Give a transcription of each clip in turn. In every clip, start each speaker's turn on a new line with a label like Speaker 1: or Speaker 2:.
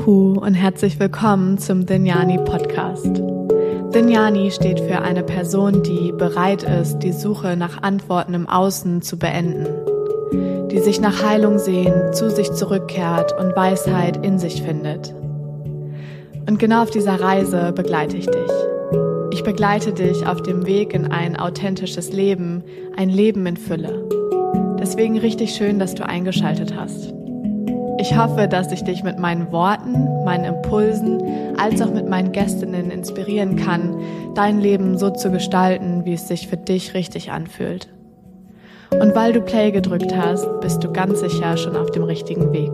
Speaker 1: Huhu und herzlich willkommen zum Dhyani Podcast. Dhyani steht für eine Person, die bereit ist, die Suche nach Antworten im Außen zu beenden, die sich nach Heilung sehnt, zu sich zurückkehrt und Weisheit in sich findet. Und genau auf dieser Reise begleite ich dich. Ich begleite dich auf dem Weg in ein authentisches Leben, ein Leben in Fülle. Deswegen richtig schön, dass du eingeschaltet hast. Ich hoffe, dass ich dich mit meinen Worten, meinen Impulsen, als auch mit meinen Gästinnen inspirieren kann, dein Leben so zu gestalten, wie es sich für dich richtig anfühlt. Und weil du Play gedrückt hast, bist du ganz sicher schon auf dem richtigen Weg.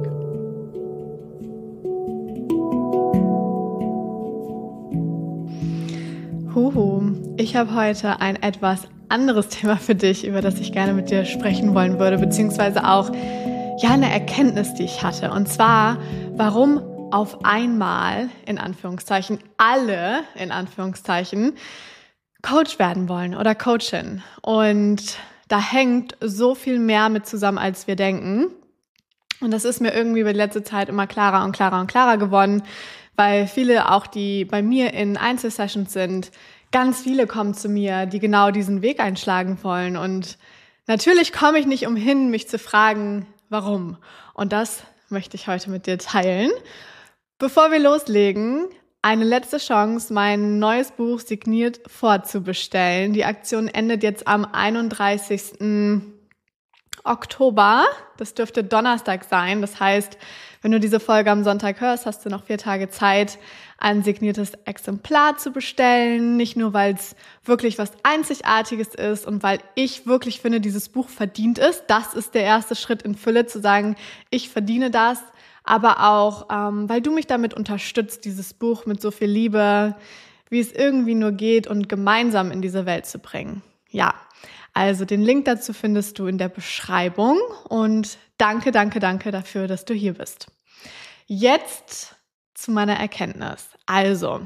Speaker 1: Ich habe heute ein etwas anderes Thema für dich, über das ich gerne mit dir sprechen wollen würde, beziehungsweise auch eine Erkenntnis, die ich hatte. Und zwar, warum auf einmal, in Anführungszeichen, alle, in Anführungszeichen, Coach werden wollen oder Coachin. Und da hängt so viel mehr mit zusammen, als wir denken. Und das ist mir irgendwie über die letzte Zeit immer klarer und klarer und klarer geworden, weil viele auch, die bei mir in Einzelsessions sind, ganz viele kommen zu mir, die genau diesen Weg einschlagen wollen. Und natürlich komme ich nicht umhin, mich zu fragen, warum? Und das möchte ich heute mit dir teilen. Bevor wir loslegen, eine letzte Chance, mein neues Buch signiert vorzubestellen. Die Aktion endet jetzt am 31. Oktober. Das dürfte Donnerstag sein. Das heißt, wenn du diese Folge am Sonntag hörst, hast du noch 4 Tage Zeit, ein signiertes Exemplar zu bestellen. Nicht nur, weil es wirklich was Einzigartiges ist und weil ich wirklich finde, dieses Buch verdient ist. Das ist der erste Schritt in Fülle, zu sagen, ich verdiene das. Aber auch, weil du mich damit unterstützt, dieses Buch mit so viel Liebe, wie es irgendwie nur geht und gemeinsam in diese Welt zu bringen. Ja, also den Link dazu findest du in der Beschreibung und danke dafür, dass du hier bist. Jetzt zu meiner Erkenntnis. Also,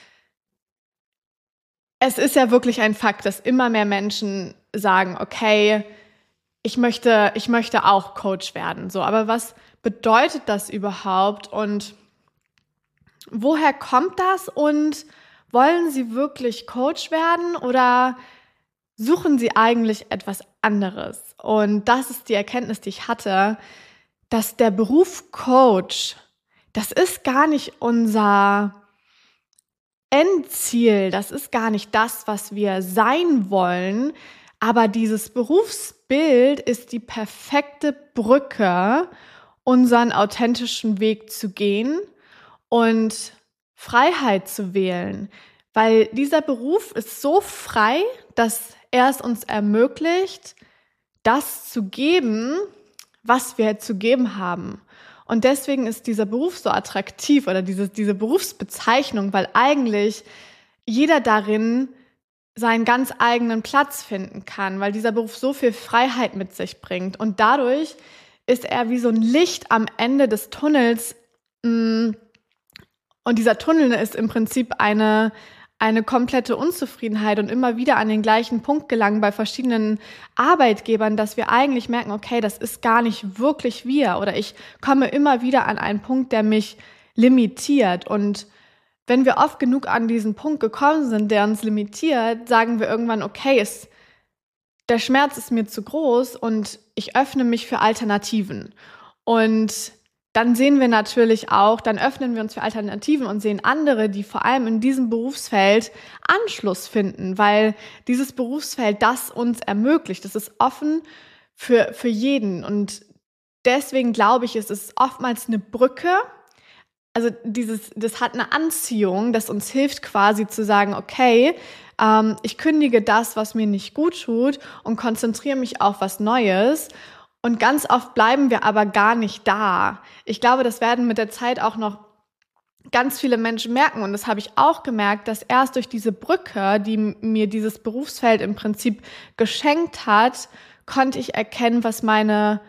Speaker 1: es ist ja wirklich ein Fakt, dass immer mehr Menschen sagen, okay, ich möchte auch Coach werden. So, aber was bedeutet das überhaupt und woher kommt das und wollen sie wirklich Coach werden oder suchen sie eigentlich etwas anderes? Und das ist die Erkenntnis, die ich hatte, dass der Beruf Coach, das ist gar nicht unser Endziel, das ist gar nicht das, was wir sein wollen, aber dieses Berufsbild ist die perfekte Brücke, unseren authentischen Weg zu gehen und Freiheit zu wählen, weil dieser Beruf ist so frei, dass er es uns ermöglicht, das zu geben, was wir zu geben haben. Und deswegen ist dieser Beruf so attraktiv oder diese Berufsbezeichnung, weil eigentlich jeder darin seinen ganz eigenen Platz finden kann, weil dieser Beruf so viel Freiheit mit sich bringt. Und dadurch ist er wie so ein Licht am Ende des Tunnels. Und dieser Tunnel ist im Prinzip eine komplette Unzufriedenheit und immer wieder an den gleichen Punkt gelangen bei verschiedenen Arbeitgebern, dass wir eigentlich merken, okay, das ist gar nicht wirklich wir oder ich komme immer wieder an einen Punkt, der mich limitiert. Und wenn wir oft genug an diesen Punkt gekommen sind, der uns limitiert, sagen wir irgendwann, okay, der Schmerz ist mir zu groß und ich öffne mich für Alternativen. Und dann sehen wir natürlich auch, dann öffnen wir uns für Alternativen und sehen andere, die vor allem in diesem Berufsfeld Anschluss finden, weil dieses Berufsfeld das uns ermöglicht. Das ist offen für jeden und deswegen glaube ich, es ist oftmals eine Brücke. Also das hat eine Anziehung, das uns hilft quasi zu sagen, okay, ich kündige das, was mir nicht gut tut und konzentriere mich auf was Neues. Und ganz oft bleiben wir aber gar nicht da. Ich glaube, das werden mit der Zeit auch noch ganz viele Menschen merken. Und das habe ich auch gemerkt, dass erst durch diese Brücke, die mir dieses Berufsfeld im Prinzip geschenkt hat, konnte ich erkennen, was meine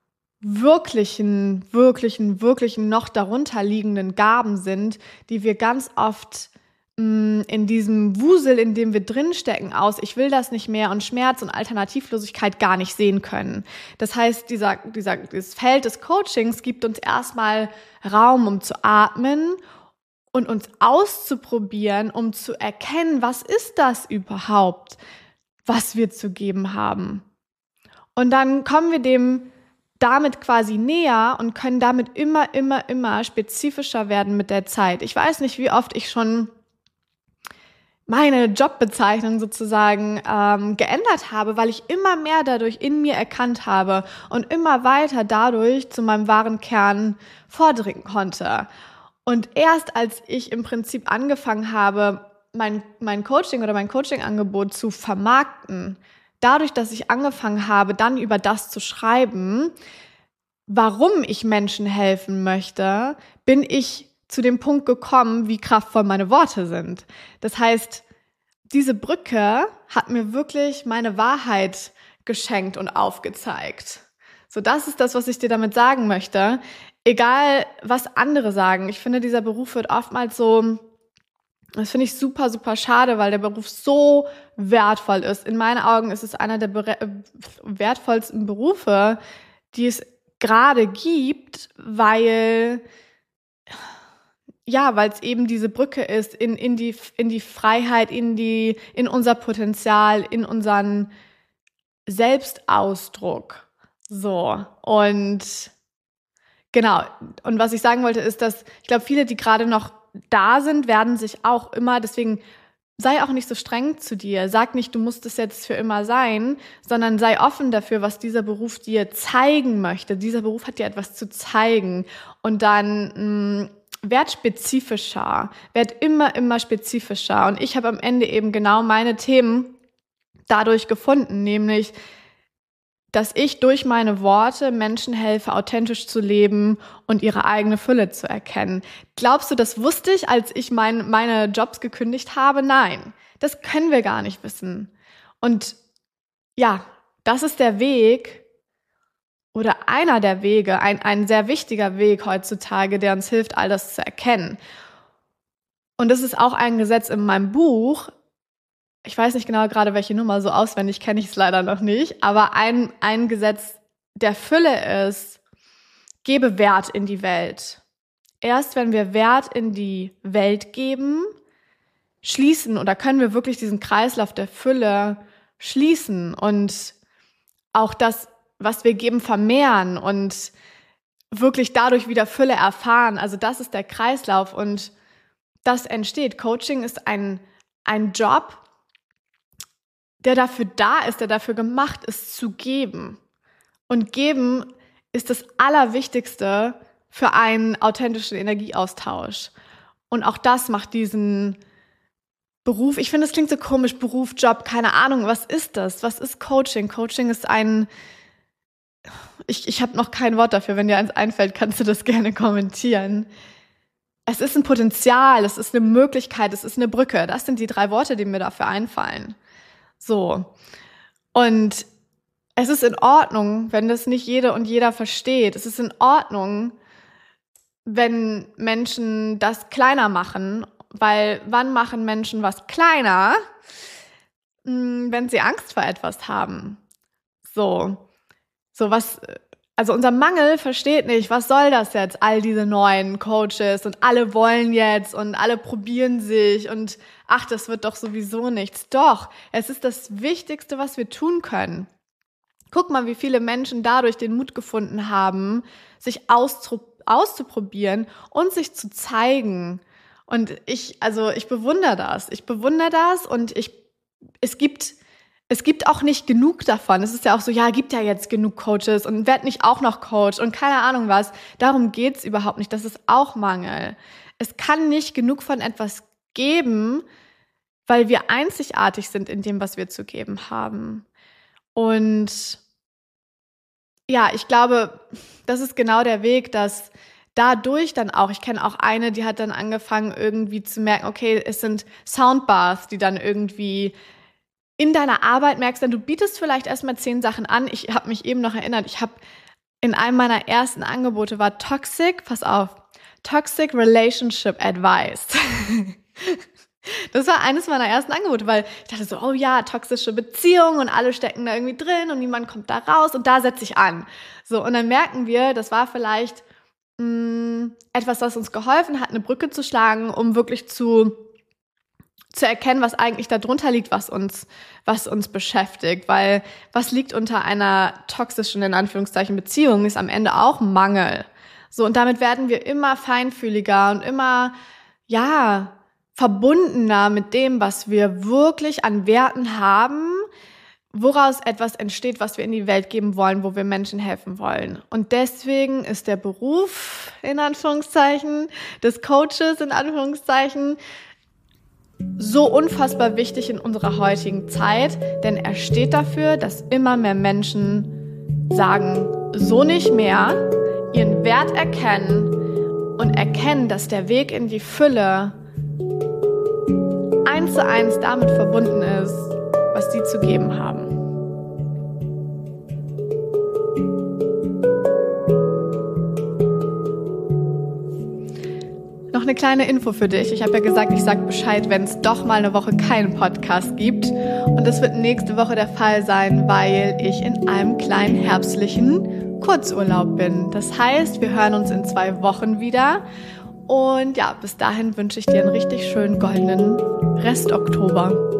Speaker 1: wirklichen noch darunter liegenden Gaben sind, die wir ganz oft in diesem Wusel, in dem wir drinstecken, aus, ich will das nicht mehr und Schmerz und Alternativlosigkeit gar nicht sehen können. Das heißt, dieses Feld des Coachings gibt uns erstmal Raum, um zu atmen und uns auszuprobieren, um zu erkennen, was ist das überhaupt, was wir zu geben haben. Und dann kommen wir dem damit quasi näher und können damit immer spezifischer werden mit der Zeit. Ich weiß nicht, wie oft ich schon meine Jobbezeichnung sozusagen geändert habe, weil ich immer mehr dadurch in mir erkannt habe und immer weiter dadurch zu meinem wahren Kern vordringen konnte. Und erst als ich im Prinzip angefangen habe, mein Coaching oder mein Coaching-Angebot zu vermarkten, dadurch, dass ich angefangen habe, dann über das zu schreiben, warum ich Menschen helfen möchte, bin ich zu dem Punkt gekommen, wie kraftvoll meine Worte sind. Das heißt, diese Brücke hat mir wirklich meine Wahrheit geschenkt und aufgezeigt. So, das ist das, was ich dir damit sagen möchte. Egal, was andere sagen. Ich finde, dieser Beruf wird oftmals so, das finde ich super schade, weil der Beruf so wertvoll ist. In meinen Augen ist es einer der wertvollsten Berufe, die es gerade gibt, weil es eben diese Brücke ist in die Freiheit, in unser Potenzial, in unseren Selbstausdruck. So, und genau. Und was ich sagen wollte, ist, dass ich glaube, viele, die gerade noch da sind, werden sich auch immer, deswegen sei auch nicht so streng zu dir. Sag nicht, du musst es jetzt für immer sein, sondern sei offen dafür, was dieser Beruf dir zeigen möchte. Dieser Beruf hat dir etwas zu zeigen. Und dann werd spezifischer, werd immer spezifischer. Und ich habe am Ende eben genau meine Themen dadurch gefunden, nämlich, dass ich durch meine Worte Menschen helfe, authentisch zu leben und ihre eigene Fülle zu erkennen. Glaubst du, das wusste ich, als ich meine Jobs gekündigt habe? Nein, das können wir gar nicht wissen. Und ja, das ist der Weg oder einer der Wege, ein sehr wichtiger Weg heutzutage, der uns hilft, all das zu erkennen. Und das ist auch ein Gesetz in meinem Buch. Ich weiß nicht genau gerade, welche Nummer, so auswendig kenne ich es leider noch nicht, aber ein Gesetz der Fülle ist, gebe Wert in die Welt. Erst wenn wir Wert in die Welt geben, schließen oder können wir wirklich diesen Kreislauf der Fülle schließen und auch das, was wir geben, vermehren und wirklich dadurch wieder Fülle erfahren. Also das ist der Kreislauf und das entsteht. Coaching ist ein Job, der dafür da ist, der dafür gemacht ist, zu geben. Und geben ist das Allerwichtigste für einen authentischen Energieaustausch. Und auch das macht diesen Beruf, ich finde, es klingt so komisch, Beruf, Job, keine Ahnung, was ist das? Was ist Coaching? Coaching ist ich habe noch kein Wort dafür, wenn dir eins einfällt, kannst du das gerne kommentieren. Es ist ein Potenzial, es ist eine Möglichkeit, es ist eine Brücke. Das sind die 3 Worte, die mir dafür einfallen. So. Und es ist in Ordnung, wenn das nicht jede und jeder versteht. Es ist in Ordnung, wenn Menschen das kleiner machen, weil wann machen Menschen was kleiner? Wenn sie Angst vor etwas haben. Also unser Mangel versteht nicht, was soll das jetzt, all diese neuen Coaches und alle wollen jetzt und alle probieren sich und ach, das wird doch sowieso nichts. Doch, es ist das Wichtigste, was wir tun können. Guck mal, wie viele Menschen dadurch den Mut gefunden haben, sich auszuprobieren und sich zu zeigen. Und ich bewundere das. Ich bewundere das und es gibt auch nicht genug davon. Es ist ja auch so, ja, gibt ja jetzt genug Coaches und werd nicht auch noch Coach und keine Ahnung was. Darum geht's überhaupt nicht. Das ist auch Mangel. Es kann nicht genug von etwas geben, weil wir einzigartig sind in dem, was wir zu geben haben. Und ja, ich glaube, das ist genau der Weg, dass dadurch dann auch, ich kenne auch eine, die hat dann angefangen irgendwie zu merken, okay, es sind Soundbars, die dann irgendwie in deiner Arbeit merkst, dann du bietest vielleicht erstmal 10 Sachen an. Ich habe mich eben noch erinnert, ich habe in einem meiner ersten Angebote war Toxic Relationship Advice. Das war eines meiner ersten Angebote, weil ich dachte so, oh ja, toxische Beziehungen und alle stecken da irgendwie drin und niemand kommt da raus und da setze ich an. So, und dann merken wir, das war vielleicht etwas, was uns geholfen hat, eine Brücke zu schlagen, um wirklich zu erkennen, was eigentlich darunter liegt, was uns beschäftigt. Weil was liegt unter einer toxischen, in Anführungszeichen, Beziehung, ist am Ende auch Mangel. So, und damit werden wir immer feinfühliger und immer, verbundener mit dem, was wir wirklich an Werten haben, woraus etwas entsteht, was wir in die Welt geben wollen, wo wir Menschen helfen wollen. Und deswegen ist der Beruf, in Anführungszeichen, des Coaches, in Anführungszeichen, so unfassbar wichtig in unserer heutigen Zeit, denn er steht dafür, dass immer mehr Menschen sagen, so nicht mehr, ihren Wert erkennen und erkennen, dass der Weg in die Fülle 1:1 damit verbunden ist, was sie zu geben haben. Noch eine kleine Info für dich. Ich habe ja gesagt, ich sage Bescheid, wenn es doch mal eine Woche keinen Podcast gibt. Und das wird nächste Woche der Fall sein, weil ich in einem kleinen herbstlichen Kurzurlaub bin. Das heißt, wir hören uns in 2 Wochen wieder. Und ja, bis dahin wünsche ich dir einen richtig schönen goldenen Rest Oktober.